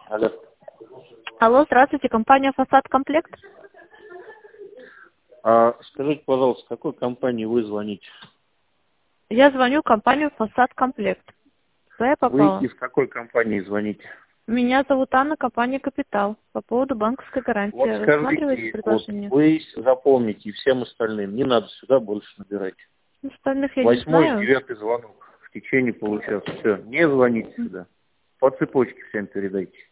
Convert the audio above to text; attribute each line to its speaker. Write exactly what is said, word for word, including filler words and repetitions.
Speaker 1: Алло.
Speaker 2: Алло, здравствуйте, компания «Фасад Комплект».
Speaker 1: А скажите, пожалуйста, какой компании вы звоните?
Speaker 2: Я звоню в компанию «Фасад Комплект». Куда я попала?
Speaker 1: Вы из какой компании звоните?
Speaker 2: Меня зовут Анна, компания «Капитал». По поводу банковской гарантии.
Speaker 1: Вот
Speaker 2: Рассматриваете
Speaker 1: скажите, вот
Speaker 2: предложение?
Speaker 1: вы запомните и всем остальным, не надо сюда больше набирать.
Speaker 2: Остальных я не
Speaker 1: Восьмой,
Speaker 2: знаю.
Speaker 1: девятый звонок в течение получаса. Все, не звоните сюда. По цепочке всем передайте.